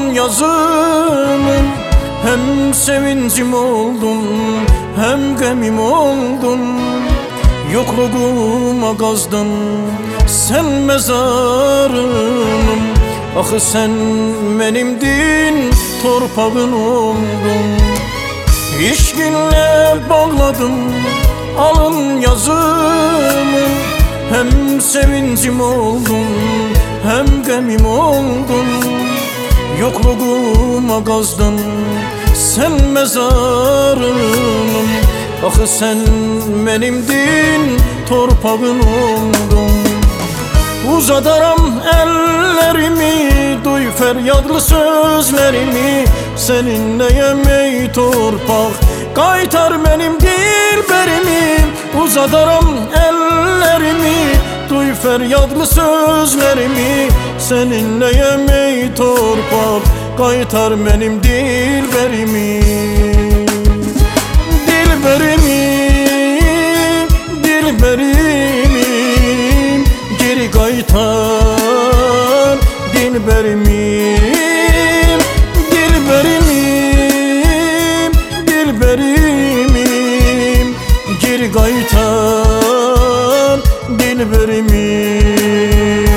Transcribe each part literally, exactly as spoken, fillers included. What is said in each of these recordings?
yazımın, hem sevincim oldun hem gemim oldun. Yokluğuma kazdın sen mezarımın. Ah sen benimdin, torpağın oldun. İşkinle bağladım alın yazımın, hem sevincim oldun hem gemim oldun. Yokluğuma kazdın sen mezarımın. Ah sen benimdin, torpağın oldun. Uzadaram ellerimi, duy feryadlı sözlerimi. Seninle yemeği torpak, kaytar benim dilberimi. Uzadaram ellerimi, duy feryadlı sözlerimi. Seninle yemeği torpak, kaytar benim dilberimi. Dilberimi, dilberimi, geri kaytar dilberimim. Dilberimim, dilberimim, geri kaytar dilberimim.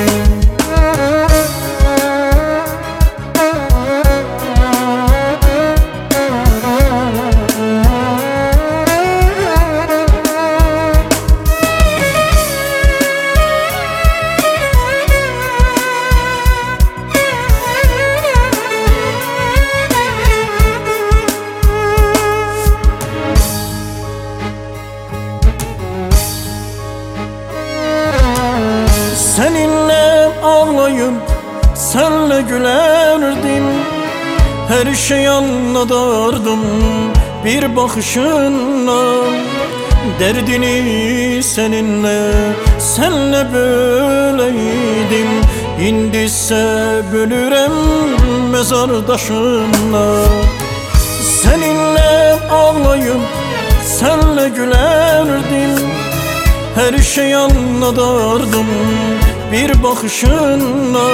Seninle ağlayıp senle gülerdim. Her şeyi anladardım bir bakışınla. Derdini seninle, senle böyleydim. İndiyse bölürem mezardaşınla. Seninle ağlayıp senle gülerdim. Her şeyi anladardım bir bakışınla.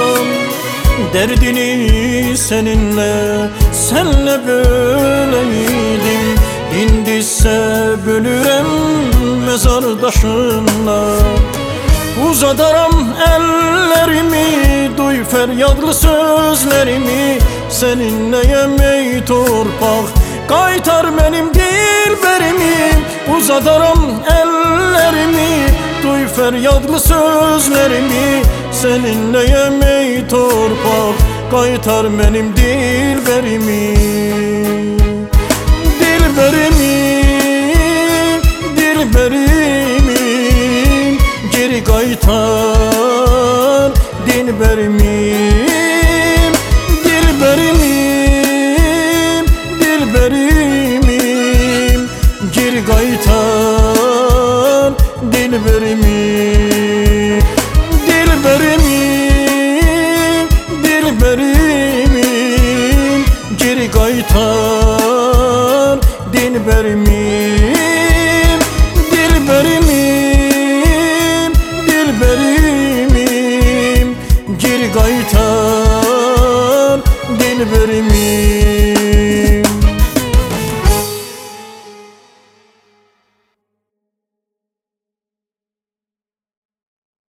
Derdini seninle, senle böyleydim. İndiyse bölürem mezardaşınla. Uzadaram ellerimi, duy feryadlı sözlerimi. Seninle yemeği torpak, kaytar benim dilberimi. Uzadaram ellerimi, duy feryadlı sözlerimi. Seninle yemeği torpak, kaytar benim dilberimi. Dilberimi, dilberimi, geri kaytar dilberimi. Dilberimim, dilberimim, geri kaytar dilberimi. Dilberimim, dilberimim, geri kaytar dilberimim. Dilberimim, dilberimim, geri kaytar dilberimi.